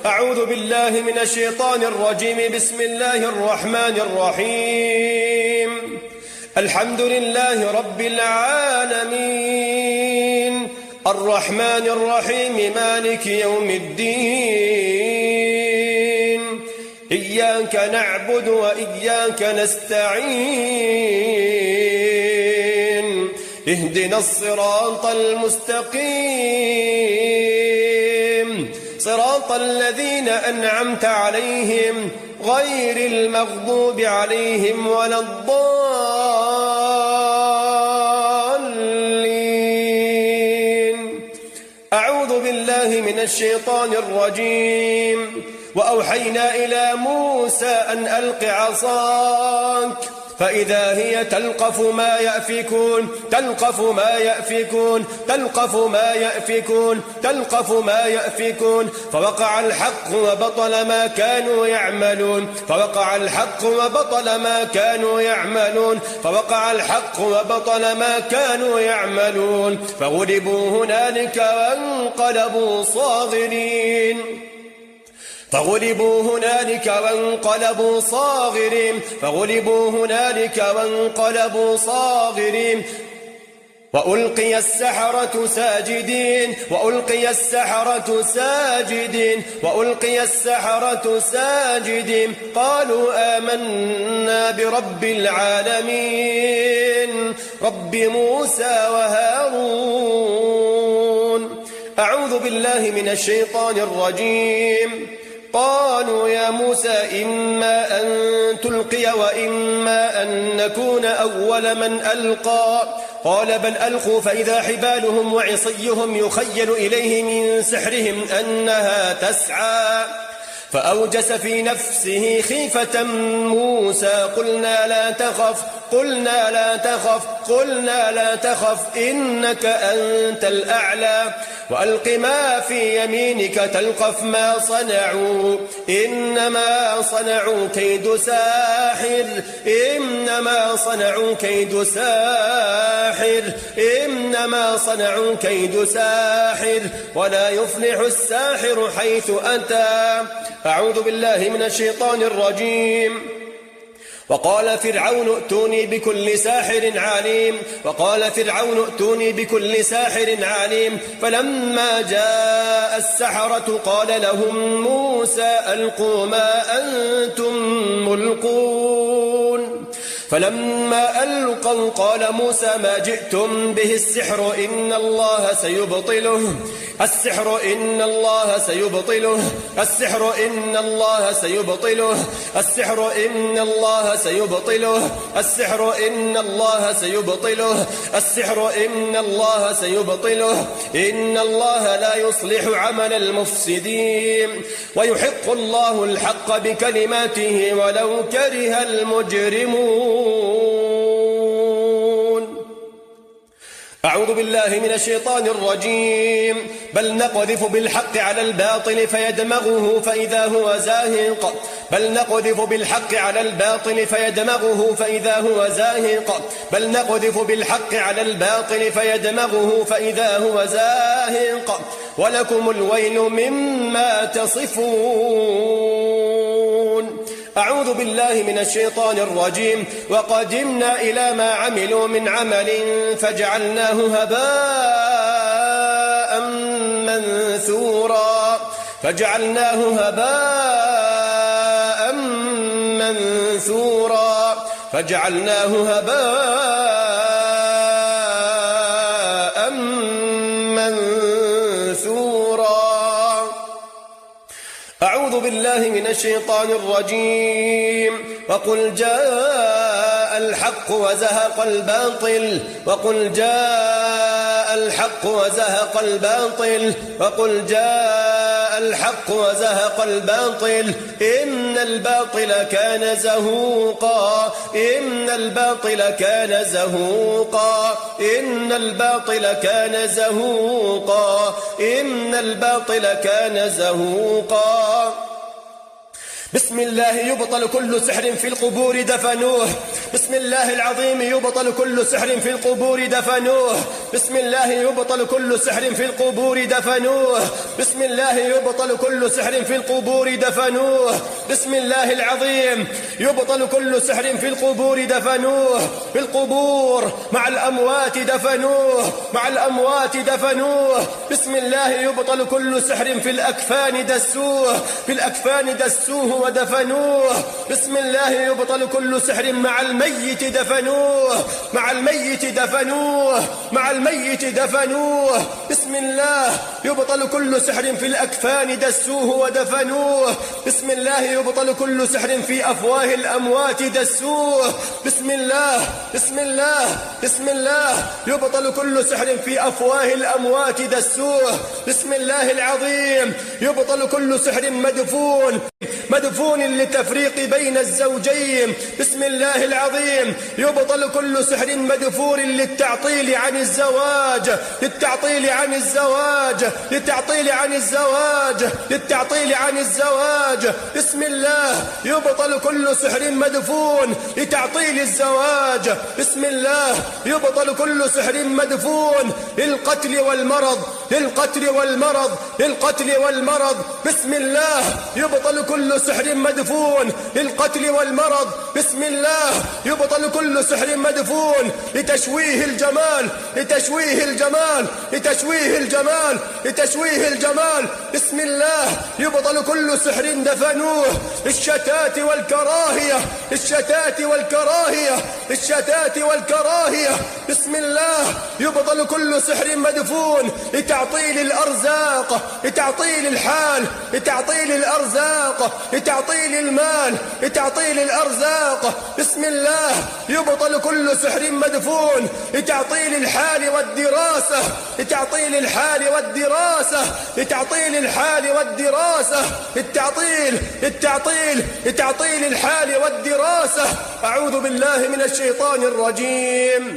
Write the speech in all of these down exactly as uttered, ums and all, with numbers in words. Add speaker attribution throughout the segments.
Speaker 1: أعوذ بالله من الشيطان الرجيم. بسم الله الرحمن الرحيم. الحمد لله رب العالمين، الرحمن الرحيم، مالك يوم الدين. إياك نعبد وإياك نستعين، اهدنا الصراط المستقيم، صراط الذين أنعمت عليهم غير المغضوب عليهم ولا الضالين. أعوذ بالله من الشيطان الرجيم. وأوحينا إلى موسى أن ألق عصاك فإذا هي تلقف ما يأفكون تلقف ما يأفكون تلقف ما يأفكون تلقف ما يأفكون فوقع الحق وبطل ما كانوا يعملون فوقع الحق وبطل ما كانوا يعملون فوقع الحق وبطل ما كانوا يعملون فغلبوا هنالك وانقلبوا صاغرين فغلبوا هنالك وانقلبوا صاغرين فغلبوا هنالك وانقلبوا صاغرين وألقي السحرة ساجدين وألقي السحرة ساجدين وألقي السحرة ساجدين قالوا آمنا برب العالمين رب موسى وهارون. أعوذ بالله من الشيطان الرجيم. قالوا يا موسى إما أن تلقي وإما أن نكون أول من ألقى قال بل ألقوا فإذا حبالهم وعصيهم يخيل إليه من سحرهم أنها تسعى فأوجس في نفسه خيفة موسى قلنا لا تخف قلنا لا تخف قلنا لا تخف إنك أنت الأعلى وألق ما في يمينك تلقف ما صنعوا إنما صنعوا كيد ساحر إنما صنعوا كيد ساحر إنما صنعوا كيد ساحر ولا يفلح الساحر حيث أتى. أعوذ بالله من الشيطان الرجيم. وقال فرعون ائتوني بكل ساحر عليم وقال فرعون ائتوني بكل ساحر عليم فلما جاء السحرة قال لهم موسى ألقوا ما أنتم ملقون فلما ألقوا قال موسى ما جئتم به السحر إن الله سيبطله السحر إن الله سيبطله السحر إن الله سيبطله السحر إن الله سيبطله السحر إن الله سيبطله السحر إن الله سيبطله إن الله لا يصلح عمل المفسدين ويحق الله الحق بكلماته ولو كره المجرمون. أعوذ بالله من الشيطان الرجيم. بل نقذف بالحق على الباطل فيدمغه فإذا هو زاهق بل نقذف بالحق على الباطل فيدمغه فإذا هو زاهق بل نقذف بالحق على الباطل فيدمغه فإذا هو زاهق ولكم الويل مما تصفون. أعوذ بالله من الشيطان الرجيم. وقدمنا إلى ما عملوا من عمل فجعلناه هباء منثورا فجعلناه هباء منثورا فجعلناه هباء منثورا. أعوذ بالله من الشيطان الرجيم. وقل جاء الحق وزهق الباطل وقل جاء الحق وزهق الباطل وقل جاء الحق وزهق الباطل إن الباطل كان زهوقا إن الباطل كان زهوقا إن الباطل كان زهوقا إن الباطل كان زهوقا. بسم الله يبطل كل سحر في القبور دفنوه. بسم الله العظيم يبطل كل سحر في القبور دفنوه. بسم الله يبطل كل سحر في القبور دفنوه. بسم الله يبطل كل سحر في القبور دفنوه. بسم الله العظيم يبطل كل سحر في القبور دفنوه. في القبور مع الأموات دفنوه، مع الأموات دفنوه. بسم الله يبطل كل سحر في الأكفان دسوه، في الأكفان دسوه ودفنوه. بسم الله يبطل كل سحر مع الميت دفنوه، مع الميت دفنوه، مع الميت دفنوه. بسم الله يبطل كل سحر في الأكفان دسوه ودفنوه. بسم الله يبطل كل سحر في أفواه الأموات دسوه. بسم الله بسم الله بسم الله يبطل كل سحر في أفواه الأموات دسوه. بسم الله العظيم يبطل كل سحر مدفون، مدفون للتفريق بين الزوجين. بسم الله العظيم يبطل كل سحر مدفون للتعطيل عن الزواج، للتعطيل عن الزواج، للتعطيل عن الزواج، للتعطيل عن الزواج. بسم الله يبطل كل سحر مدفون لتعطيل الزواج. بسم الله يبطل كل سحر مدفون للقتل والمرض، للقتل والمرض، للقتل والمرض. بسم الله يبطل كل سحر مدفون للقتل والمرض. بسم الله يبطل كل سحر مدفون لتشويه الجمال، لتشويه الجمال، لتشويه الجمال، لتشويه الجمال. بسم الله يبطل كل سحر دفنوه للشتات والكراهية، للشتات والكراهية، للشتات والكراهية. بسم الله يبطل كل سحر مدفون لتعطيل الأرزاق، لتعطيل الحال، لتعطيل الأرزاق، لتعطيل المال، لتعطيل الأرزاق. بسم الله يبطل كل سحر مدفون لتعطيل الحال والدراسة، لتعطيل الحال والدراسة، لتعطيل الحال والدراسة، للتعطيل للتعطيل لتعطيل الحال والدراسة. أعوذ بالله من الشيطان الرجيم.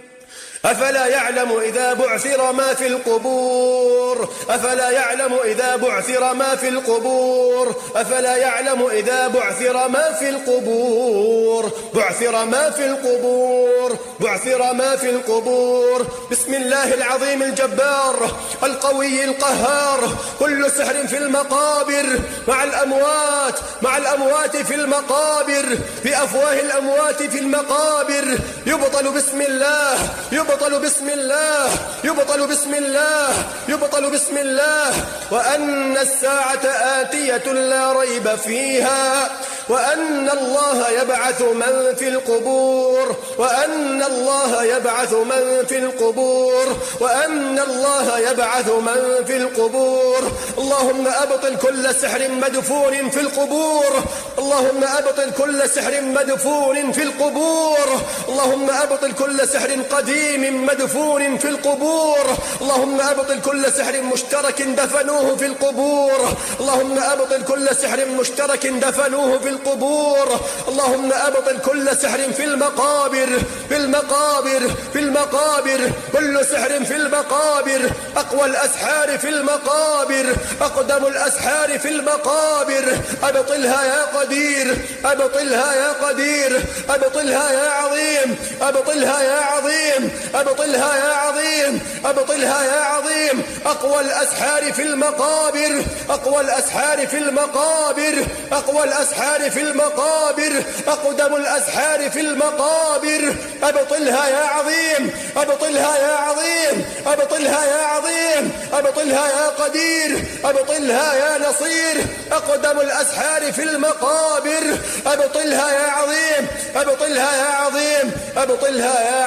Speaker 1: أفلا يعلم إذا بعثر ما في القبور، أفلا يعلم إذا بعثر ما في القبور، أفلا يعلم إذا بعثر ما في القبور، بعثر ما في القبور، بعثر ما في القبور. بسم الله العظيم الجبار القوي القهار. كل سحر في المقابر مع الأموات، مع الأموات في المقابر، في أفواه الأموات في المقابر يبطل بسم الله، يبطل بسم الله، يبطل بسم الله، يبطل بسم الله. وأن الساعة آتية لا ريب فيها، وأن الله يبعث من في القبور، وأن الله يبعث من في القبور، وأن الله يبعث من في القبور. اللهم أبطل كل سحر مدفون في القبور، اللهم أبطل كل سحر مدفون في القبور، اللهم أبطل كل سحر قديم مدفون في القبور، اللهم أبطل كل سحر مشترك دفنوه في القبور، اللهم أبطل كل سحر مشترك دفنوه في القبور، اللهم أبطل كل سحر في المقابر، في المقابر، في المقابر، كل سحر في المقابر. أقوى الأسحار في المقابر، أقدم الأسحار في المقابر. أبطلها يا قدير، أبطلها يا قدير، أبطلها يا عظيم، أبطلها يا عظيم، أبطلها يا عظيم، أبطلها يا عظيم. أقوى الأسحار في المقابر، أقوى الأسحار في المقابر، أقوى الأسحار في المقابر، أقدم الأسحار في المقابر. أبطلها يا عظيم، أبطلها يا عظيم، أبطلها يا عظيم، أبطلها يا قدير، أبطلها يا نصير. أقدم الأسحار في المقابر أبطلها يا عظيم، أبطلها يا عظيم، أبطلها يا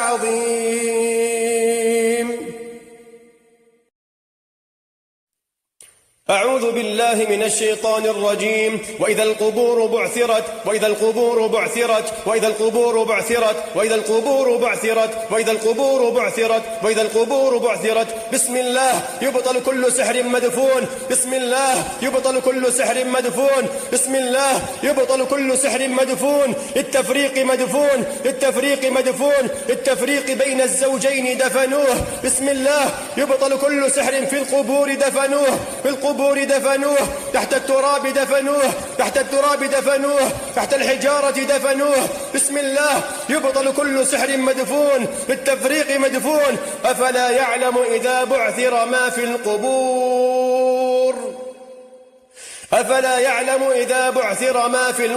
Speaker 1: عظيم. أعوذ بالله من الشيطان الرجيم. وإذا القبور بعثرت، وإذا القبور بعثرت، وإذا القبور بعثرت، وإذا القبور بعثرت، وإذا القبور بعثرت، وإذا القبور بعثرت. بسم الله يبطل كل سحر مدفون، بسم الله يبطل كل سحر مدفون، بسم الله يبطل كل سحر مدفون. التفريق مدفون، التفريق مدفون، التفريق بين الزوجين دفنوه. بسم الله يبطل كل سحر في القبور دفنوه، في القبور القبور دفنوه، تحت التراب دفنوه، تحت التراب دفنوه، تحت الحجارة دفنوه. بسم الله يبطل كل سحر مدفون، بالتفريق مدفون. أفلا يعلم إذا بعثر ما في القبور أفلا يعلم إذا بعثر ما في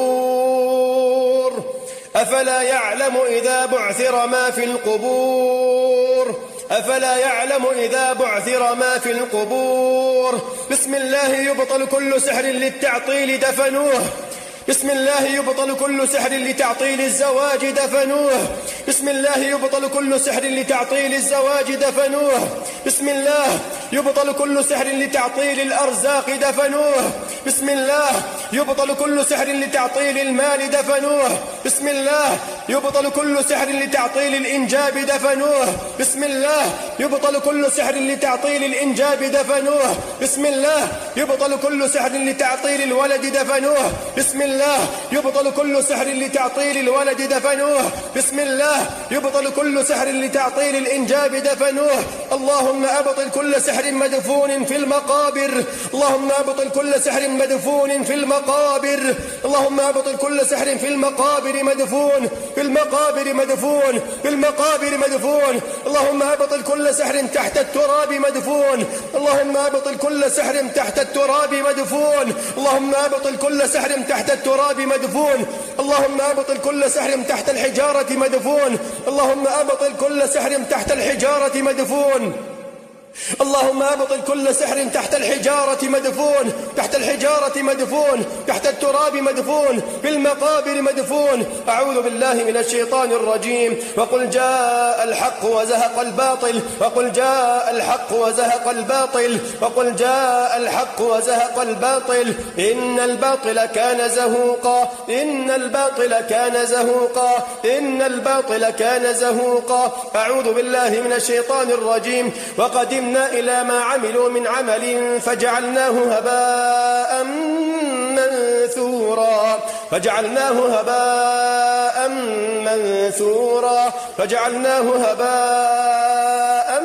Speaker 1: القبور أفلا يعلم إذا بعثر ما في القبور أفلا يعلم إذا بعثر ما في القبور. بسم الله يبطل كل سحر للتعطيل دفنوه، بسم الله يبطل كل سحر لتعطيل الزواج دفنوه، بسم الله يبطل كل سحر لتعطيل الزواج دفنوه، بسم الله يبطل كل سحر لتعطيل الأرزاق دفنوه، بسم الله يبطل كل سحر لتعطيل المال دفنوه، بسم الله يبطل كل سحر لتعطيل الإنجاب دفنوه، بسم الله يبطل كل سحر لتعطيل الإنجاب دفنوه، بسم الله يبطل كل سحر لتعطيل الولد دفنوه، بسم الله يبطل كل سحر لتعطيل الولد دفنوه، بسم الله يبطل كل سحر لتعطيل الإنجاب دفنوه. اللهم أبطل كل سحر مدفون في المقابر، اللهم أبطل كل سحر مدفون في المقابر، اللهم أبطل كل سحر في المقابر مدفون، في المقابر مدفون، في المقابر مدفون. اللهم أبطل كل سحر تحت التراب مدفون، اللهم أبطل كل سحر تحت التراب مدفون، اللهم أبطل كل سحر تحت التراب مدفون، اللهم أبطل كل سحر تحت الحجارة مدفون، اللهم أبطل كل سحر تحت الحجارة مدفون، اللهم أبطل كل سحر تحت الحجارة مدفون، تحت الحجارة مدفون، تحت التراب مدفون، في المقابر مدفون. أعوذ بالله من الشيطان الرجيم. وقل جاء الحق وزهق الباطل، وقل جاء الحق وزهق الباطل، وقل جاء الحق وزهق الباطل، إن الباطل كان زهوقا، إن الباطل كان زهوقا، إن الباطل كان زهوقا. أعوذ بالله من الشيطان الرجيم. وقدمنا إلى ما عملوا من عمل فجعلناه هباء منثورا، فجعلناه هباء منثورا، فجعلناه هباء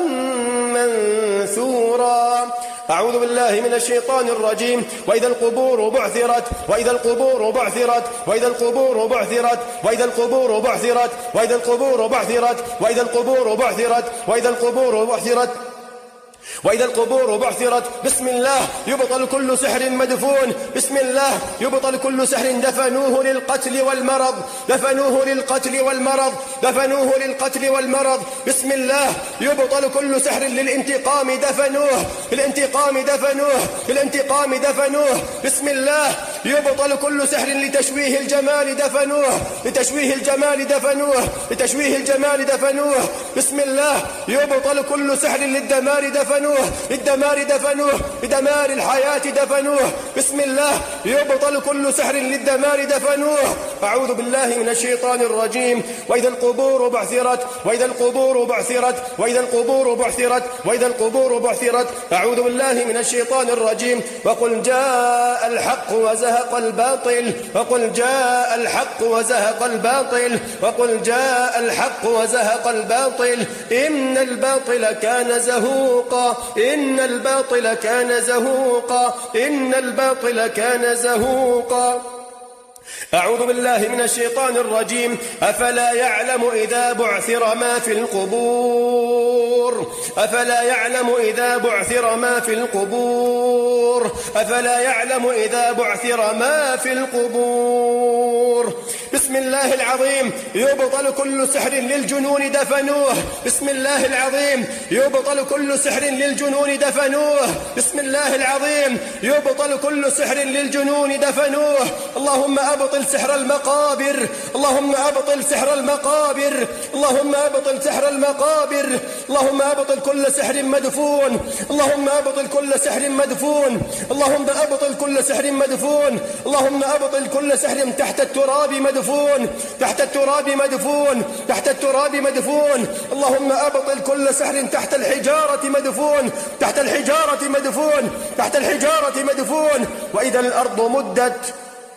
Speaker 1: منثورا. أعوذ بالله من الشيطان الرجيم. وإذا القبور بعثرت، وإذا القبور بعثرت، وإذا القبور بعثرت، وإذا القبور بعثرت، وإذا القبور بعثرت، وإذا القبور بعثرت، وإذا القبور بعثرت، وإذا القبور بعثرت. بسم الله يبطل كل سحر مدفون، بسم الله يبطل كل سحر دفنوه للقتل والمرض، دفنوه للقتل والمرض، دفنوه للقتل والمرض. بسم الله يبطل كل سحر للانتقام دفنوه، الانتقام دفنوه، الانتقام دفنوه. بسم الله يبطل كل سحر لتشويه الجمال دفنوه، لتشويه الجمال دفنوه، لتشويه الجمال دفنوه. بسم الله يبطل كل سحر للدمار دفنوه، للدمار دفنوه، لدمار الحياة دفنوه. بسم الله يبطل كل سحر للدمار دفنوه. أعوذ بالله من الشيطان الرجيم. وإذا القبور بعثرت، وإذا القبور بعثرت، وإذا القبور بعثرت، وإذا القبور بعثرت. أعوذ بالله من الشيطان الرجيم. وقل جاء الحق وزهق الباطل، وقل جاء الحق وزهق الباطل، وقل جاء الحق وزهق الباطل، إن الباطل كان زهوقا، إن الباطل كان زهوقا، إن الباطل كان زهوقا. أعوذ بالله من الشيطان الرجيم. أفلا يعلم إذا بعثر ما في القبور، أفلا يعلم إذا بعثر ما في القبور، أفلا يعلم إذا بعثر ما في القبور. بسم الله العظيم يبطل كل سحر للجنون دفنوه، بسم الله العظيم يبطل كل سحر للجنون دفنوه، بسم الله العظيم يبطل كل سحر للجنون دفنوه. اللهم أبطل سحر المقابر، اللهم أبطل سحر المقابر، اللهم أبطل سحر المقابر، اللهم أبطل كل سحر مدفون، اللهم أبطل كل سحر مدفون، اللهم أبطل كل سحر مدفون، اللهم أبطل كل سحر تحت التراب مدفون، تحت التراب مدفون، تحت التراب مدفون. اللهم أبطل كل سحر تحت الحجارة مدفون، تحت الحجارة مدفون، تحت الحجارة مدفون. وإذا الأرض مدت،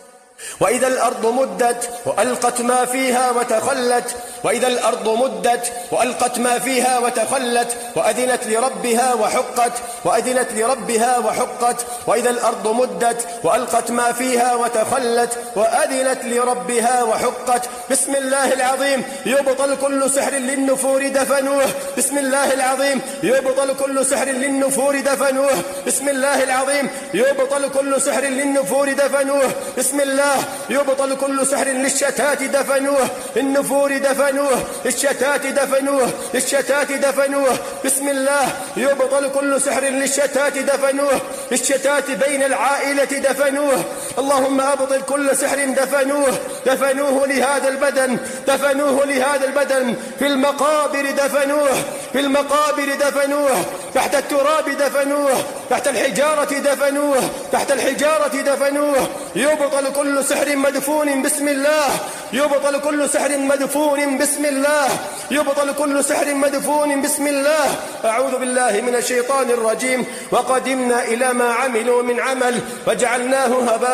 Speaker 1: وإذا الأرض مدت وألقت ما فيها وتخلت وإذا الأرض مدت وألقت ما فيها وتخلت وأذنت لربها وحقت وأذنت لربها وحقت وإذا الأرض مدت وألقت ما فيها وتخلت وأذنت لربها وحقت. بسم الله العظيم يبطل كل سحر للنفور دفنوه. بسم الله العظيم يبطل كل سحر للنفور دفنوه. بسم الله العظيم يبطل كل سحر للنفور دفنوه. بسم الله يبطل كل سحر للشتات دفنوه. النفور دفنوه، الشتات دفنوه، الشتات دفنوه. بسم الله يبطل كل سحر للشتات دفنوه، الشتات بين العائلة دفنوه. اللهم أبطل كل سحر دفنوه دفنوه لهذا البدن دفنوه لهذا البدن في المقابر دفنوه في المقابر دفنوه تحت التراب دفنوه تحت الحجارة دفنوه تحت الحجارة دفنوه. يبطل كل سحر مدفون بسم الله يبطل كل سحر مدفون بسم الله يبطل كل سحر مدفون بسم الله. أعوذ بالله من الشيطان الرجيم. وقدمنا إلى ما عملوا من عمل فجعلناه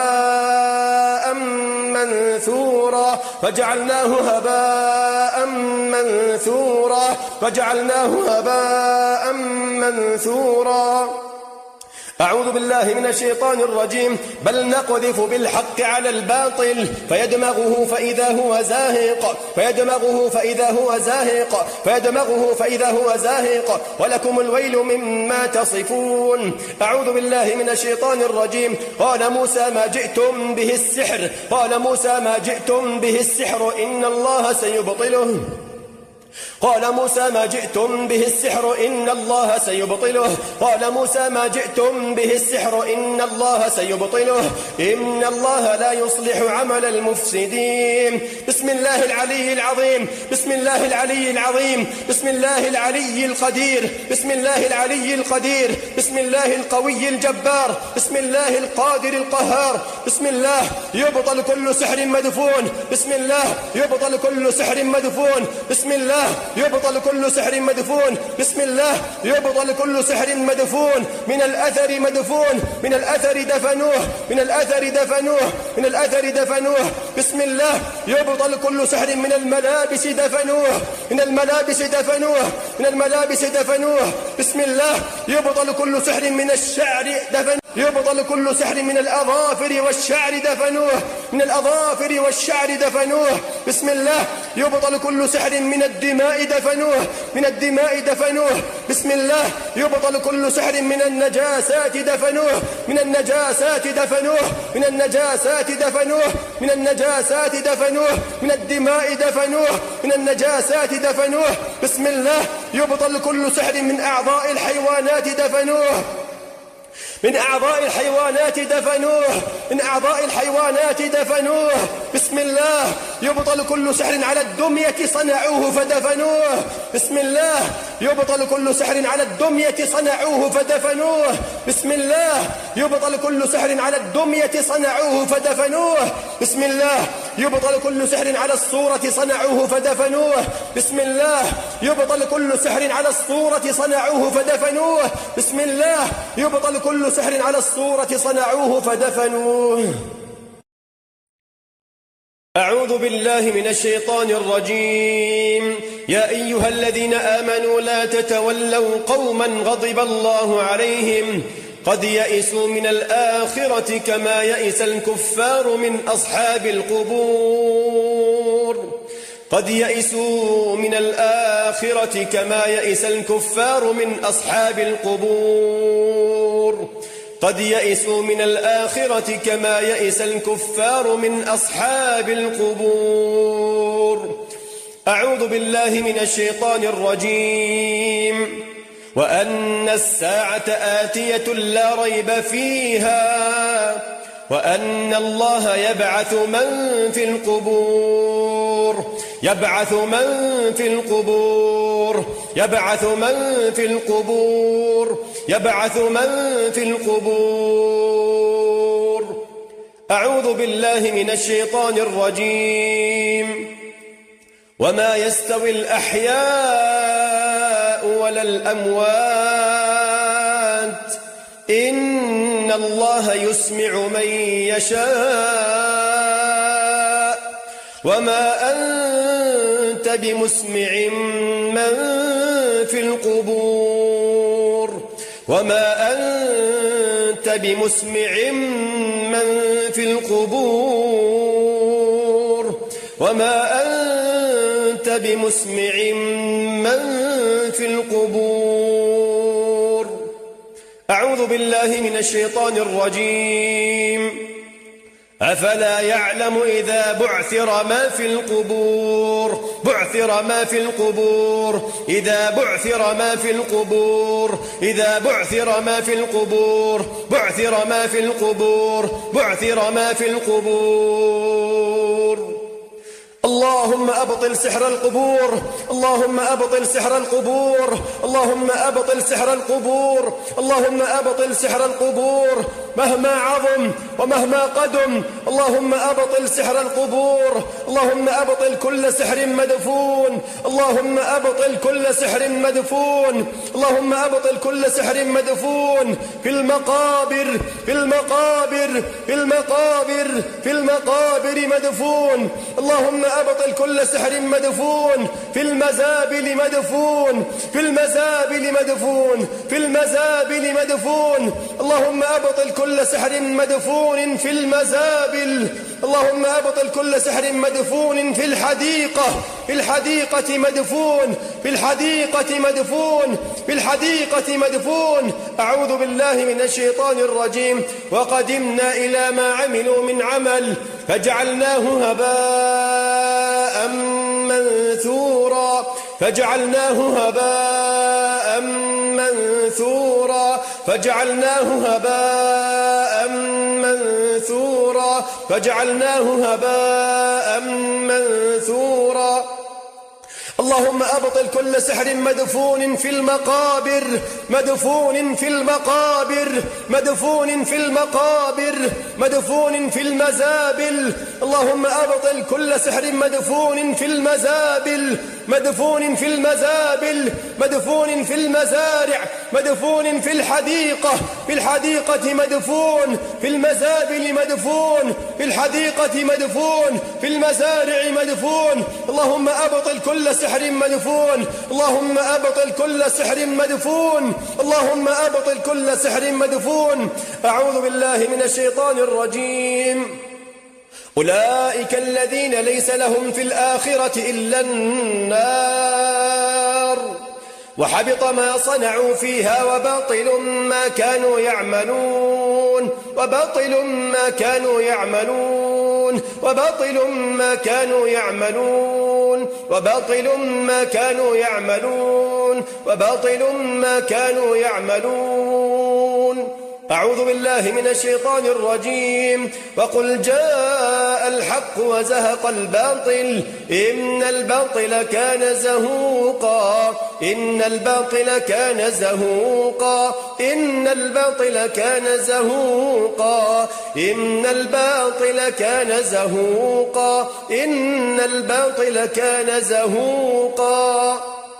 Speaker 1: هباء منثورا فجعلناه هباء منثورا فجعلناه هباء منثورا. أعوذ بالله من الشيطان الرجيم. بل نقذف بالحق على الباطل فيدمغه فإذا هو زاهق فيدمغه فإذا هو زاهق فيدمغه فإذا هو زاهق ولكم الويل مما تصفون. أعوذ بالله من الشيطان الرجيم. قال موسى ما جئتم به السحر قال موسى ما جئتم به السحر إن الله سيبطله قال موسى ما جئتم به السحر إن الله سيبطله قال موسى ما جئتم به السحر إن الله سيبطله إن الله لا يصلح عمل المفسدين. بسم الله العلي العظيم بسم الله العلي العظيم بسم الله العلي القدير بسم الله العلي القدير بسم الله القوي الجبار بسم الله القادر القهار. بسم الله يبطل كل سحر مدفون بسم الله يبطل كل سحر مدفون بسم الله يبطل كل سحر مدفون بسم الله يبطل كل سحر مدفون من الأثر مدفون من الأثر دفنوه من الأثر دفنوه من الأثر دفنوه. بسم الله يبطل كل سحر من الملابس دفنوه من الملابس دفنوه من الملابس دفنوه. بسم الله يبطل كل سحر من الشعر دفنوه يبطل كل سحر من الأظافر والشعر دفنوه من الأظافر والشعر دفنوه. بسم الله يبطل كل سحر من الدماء دفنوه من الدماء دفنوه. بسم الله يبطل كل سحر من النجاسات دفنوه من النجاسات دفنوه من النجاسات دفنوه من النجاسات دفنوه من الدماء دفنوه من النجاسات دفنوه. بسم الله يبطل كل سحر من أعضاء الحيوانات دفنوه من أعضاء الحيوانات دفنوه من أعضاء الحيوانات دفنوه. بسم الله يبطل كل سحر على الدمية صنعوه فدفنوه. بسم الله يبطل كل سحر على الدمية صنعوه فدفنوه. بسم الله يبطل كل سحر على الدمية صنعوه فدفنوه. بسم الله يبطل كل سحر على الصورة صنعوه فدفنوه. بسم الله يبطل كل سحر على الصورة صنعوه فدفنوه. بسم الله يبطل كل سحر على الصورة صنعوه فدفنوه. أعوذ بالله من الشيطان الرجيم. يا أيها الذين آمنوا لا تتولوا قوما غضب الله عليهم قد يئسوا من الآخرة كما يئس الكفار من أصحاب القبور قد يئسوا من الآخرة كما يئس الكفار من أصحاب القبور قد يئسوا من الآخرة كما يئس الكفار من أصحاب القبور. أعوذ بالله من الشيطان الرجيم. وأن الساعة آتية لا ريب فيها وأن الله يبعث من في القبور يبعث من في القبور يبعث من في القبور يبعث من في القبور. أعوذ بالله من الشيطان الرجيم. وما يستوي الأحياء ولا الأموات إن الله يسمع من يشاء وما أنت بمسمع من في القبور وما أنت بمسمع من في القبور وما أنت بمسمع من في القبور. أعوذ بالله من الشيطان الرجيم. أفلا يعلم إذا بعثر ما في القبور بعثر ما في القبور إذا بعثر ما في القبور إذا بعثر ما في القبور بعثر ما في القبور بعثر ما في القبور. اللهم أبطل سحر القبور اللهم أبطل سحر القبور اللهم أبطل سحر القبور اللهم أبطل سحر القبور مهما عظم ومهما قدم. اللهم أبطل سحر القبور اللهم أبطل كل سحر مدفون اللهم أبطل كل سحر مدفون اللهم أبطل كل سحر مدفون في المقابر في المقابر في المقابر في المقابر مدفون. اللهم أبطل كل سحر مدفون في المزابل مدفون في المزابل مدفون في المزابل مدفون. اللهم أبطل كل سحر مدفون في المزابل. اللهم أبطل كل سحر مدفون في الحديقة في الحديقة مدفون في الحديقة مدفون في الحديقة مدفون. أعوذ بالله من الشيطان الرجيم. وقدمنا إلى ما عملوا من عمل فجعلناه هباء منثورا فجعلناه هباء منثورا فجعلناه هباء منثورا فجعلناه هباء منثورا. اللهم أبطل كل سحر مدفون في المقابر مدفون في المقابر مدفون في المقابر مدفون في المزابل. اللهم أبطل كل سحر مدفون في المزابل مدفون في المزابل مدفون في المزارع مدفون في الحديقة في الحديقة مدفون في المزابل مدفون في الحديقة مدفون في المزارع مدفون. اللهم أبطل كل سحر مدفون اللهم أبطل كل سحر مدفون اللهم أبطل كل سحر مدفون. أعوذ بالله من الشيطان الرجيم. أولئك الذين ليس لهم في الآخرة إلا النار وحبط ما صنعوا فيها وباطل ما كانوا يعملون وباطل ما كانوا يعملون وباطل ما كانوا يعملون وباطل ما كانوا يعملون وباطل ما كانوا يعملون. أعوذ بالله من الشيطان الرجيم. وقل جاء الحق وزهق الباطل إن الباطل كان زهوقا إن الباطل كان زهوقا إن الباطل كان زهوقا إن الباطل كان زهوقا إن الباطل كان زهوقا.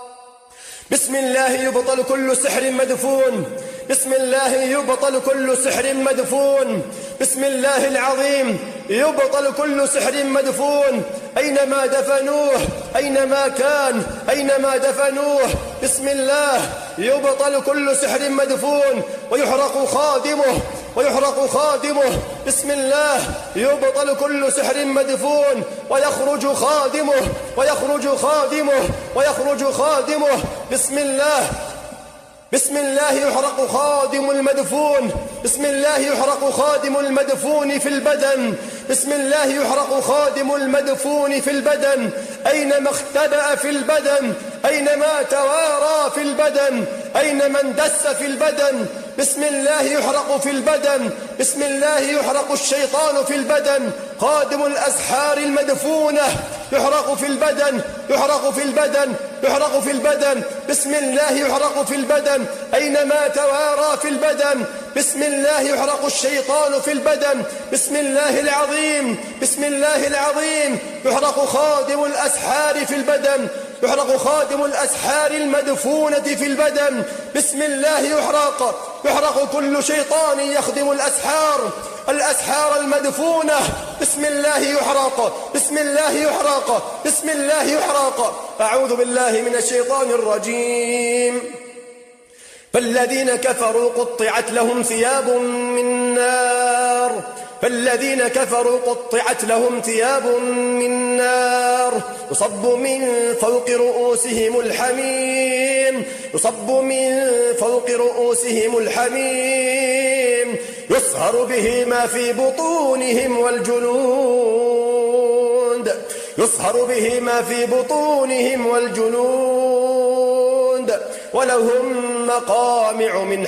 Speaker 1: بسم الله يبطل كل سحر مدفون بسم الله يبطل كل سحر مدفون بسم الله العظيم يبطل كل سحر مدفون أينما دفنوه أينما كان أينما دفنوه. بسم الله يبطل كل سحر مدفون ويحرق خادمه ويحرق خادمه. بسم الله يبطل كل سحر مدفون ويخرج خادمه ويخرج خادمه ويخرج خادمه. بسم الله بسم الله يحرق خادم المدفون بسم الله يحرق خادم المدفون في البدن بسم الله يحرق خادم المدفون في البدن أينما اختبأ في البدن أينما توارى في البدن أينما اندس في البدن. بسم الله يحرق في البدن بسم الله يحرق الشيطان في البدن. خادم الأسحار المدفونة يحرق في البدن يحرق في البدن يحرق في البدن. بسم الله يحرق في البدن أينما توارى في البدن. بسم الله يحرق الشيطان في البدن. بسم الله العظيم بسم الله العظيم يحرق خادم الأسحار في البدن يحرق خادم الأسحار المدفونة في البدن. بسم الله يحرق يحرق كل شيطان يخدم الأسحار، الأسحار المدفونة، بسم الله يحرق، بسم الله يحرق، بسم الله يحرق. أعوذ بالله من الشيطان الرجيم. فالذين كفروا قطعت لهم ثياب من نار، فالذين كفروا قطعت لهم ثياب من نار يصب من فوق رؤوسهم الحميم، يصب من فوق رؤوسهم الحميم يصهر به ما في بطونهم والجلود، يصهر به ما في بطونهم والجلود ولهم مقامع من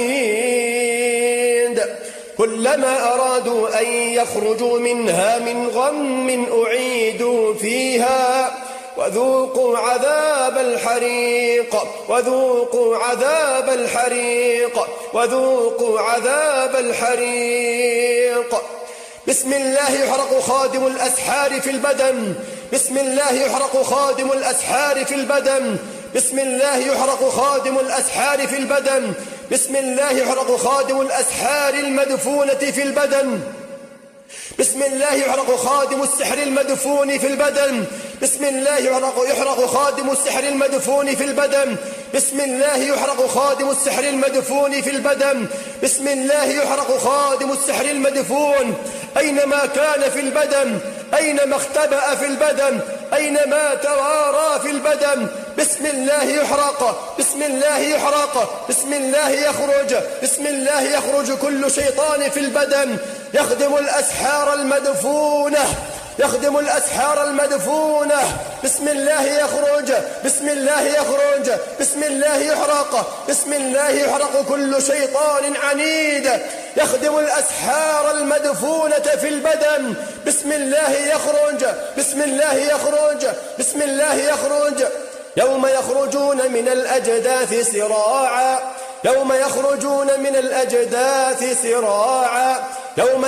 Speaker 1: حديد، كلما أرادوا أن يخرجوا منها من غم أعيدوا فيها وذوقوا عذاب الحريق، وذوقوا عذاب الحريق، وذوقوا عذاب الحريق. بسم الله يحرق خادم الأسحار في البدن، بسم الله يحرق خادم الأسحار في البدن، بسم الله يحرق خادم الأسحار في البدن، بسم الله يحرق خادم الأسحار المدفونة في البدن، بسم الله يحرق خادم السحر المدفون في البدن، بسم الله يحرق يحرق خادم السحر المدفون في البدن، بسم الله يحرق خادم السحر المدفون في البدن، بسم الله يحرق خادم السحر المدفون أينما كان في البدن، أينما اختبأ في البدن، أينما توارى في البدن، بسم الله يحرق، بسم الله يحرق، بسم الله يخرج، بسم الله يخرج كل شيطان في البدن يخدم الأسحار المدفونة، يخدم الأسحار المدفونة، بسم الله يخرج، بسم الله يخرج، بسم الله يحرق، بسم الله يحرق كل شيطان عنيد يخدم الأسحار المدفونة في البدن، بسم الله يخرج، بسم الله يخرج، بسم الله يخرج. يوم يخرجون من الأجداث سراعا، يوم يخرجون من الأجداث سراعا، يوم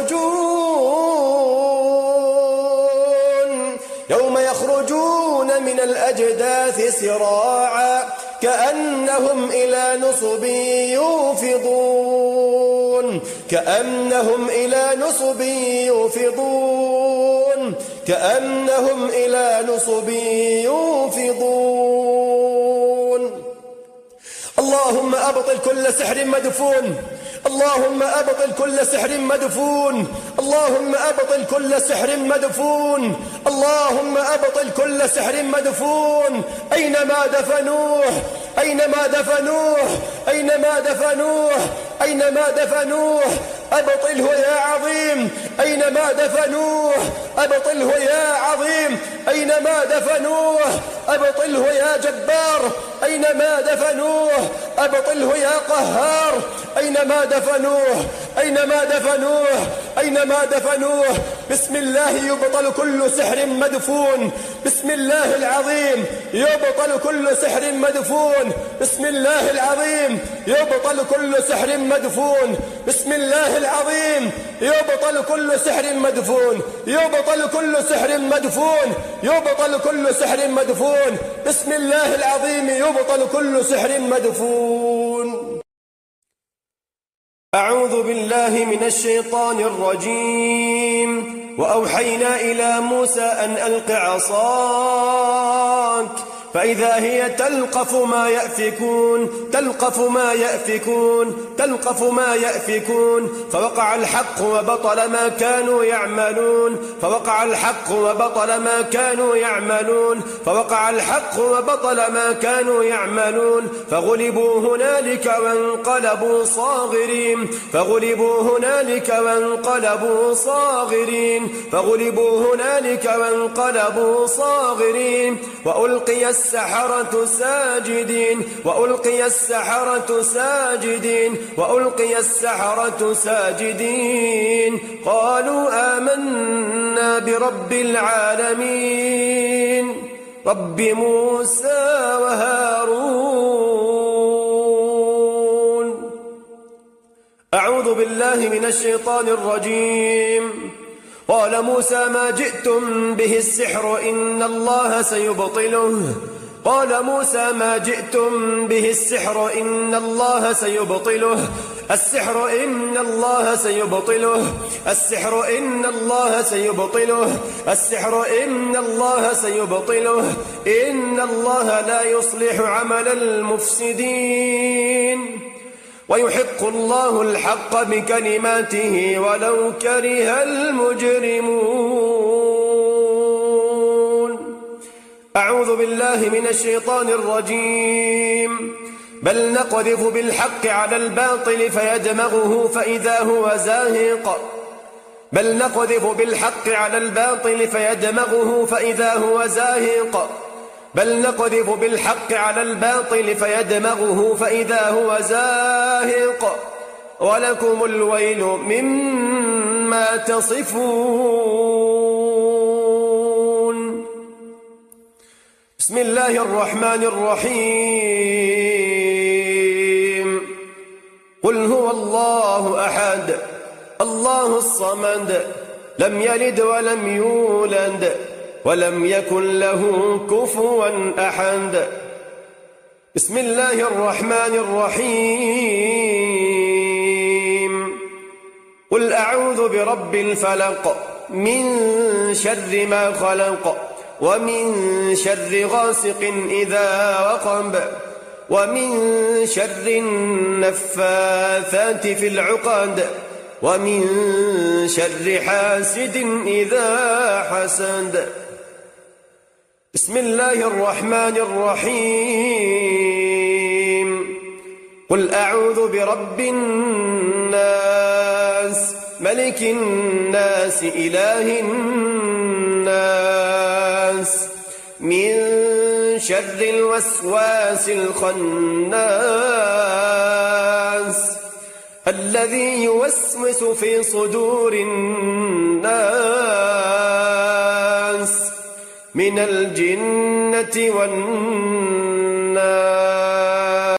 Speaker 1: يخرجون يوم يخرجون من الأجداث سراعا كأنهم إلى نصب يوفضون، كأنهم إلى نصب يوفضون، كأنهم إلى نصب يوفضون. اللهم أبطل كل سحر مدفون، اللهم أبطل كل سحر مدفون، اللهم أبطل كل سحر مدفون، اللهم أبطل كل سحر مدفون أينما دفنوه، أينما دفنوه، أينما دفنوه، أينما دفنوه أبطله يا عظيم، أينما دفنوه أبطله يا عظيم، أينما دفنوه أبطله يا جبار، أينما دفنوه أبطله يا قهار، أينما دفنوه، أينما دفنوه، أينما دفنوه. بسم الله يبطل كل سحر مدفون، بسم الله العظيم يبطل كل سحر مدفون، بسم الله العظيم يبطل كل سحر مدفون، بسم الله العظيم يبطل كل سحر مدفون، يبطل كل سحر مدفون، يبطل كل سحر مدفون، بسم الله العظيم يبطل كل سحر مدفون. أعوذ بالله من الشيطان الرجيم. وأوحينا إلى موسى أن ألق عصاك فإذا هي تلقف ما يأفكون، تلقف ما يأفكون، تلقف ما يأفكون. فوقع الحق وبطل ما كانوا يعملون، فوقع الحق وبطل ما كانوا يعملون، فوقع الحق وبطل ما كانوا يعملون. فغلبوا هنالك وانقلبوا صاغرين، فغلبوا هنالك وانقلبوا صاغرين، فغلبوا هنالك وانقلبوا صاغرين. وألقي السحرة ساجدين، وألقي السحرة ساجدين، وألقي السحرة ساجدين. قالوا آمنا برب العالمين رب موسى وهارون. أعوذ بالله من الشيطان الرجيم. قال موسى ما جئتم به السحر إن الله سيبطله، قال موسى ما جئتم به السحر إن الله سيبطله السحر إن الله سيبطله السحر إن الله سيبطله السحر إن الله سيبطله إن الله لا يصلح عمل المفسدين ويحق الله الحق بكلماته ولو كره المجرمون أعوذ بالله من الشيطان الرجيم بل نقذف بالحق على الباطل فيدمغه فإذا هو زاهق بل نقذف بالحق على الباطل فيدمغه فإذا هو زاهق بل نقذف بالحق على الباطل فيدمغه فإذا هو زاهق ولكم الويل مما تصفون بسم الله الرحمن الرحيم قل هو الله أحد الله الصمد لم يلد ولم يولد ولم يكن له كفوا أحد بسم الله الرحمن الرحيم قل أعوذ برب الفلق من شر ما خلق ومن شر غاسق إذا وقب ومن شر النفاثات في العقد ومن شر حاسد إذا حسد بسم الله الرحمن الرحيم قل أعوذ برب الناس ملك الناس إله الناس من شر الوسواس الخناس الذي يوسوس في صدور الناس من الجنة والناس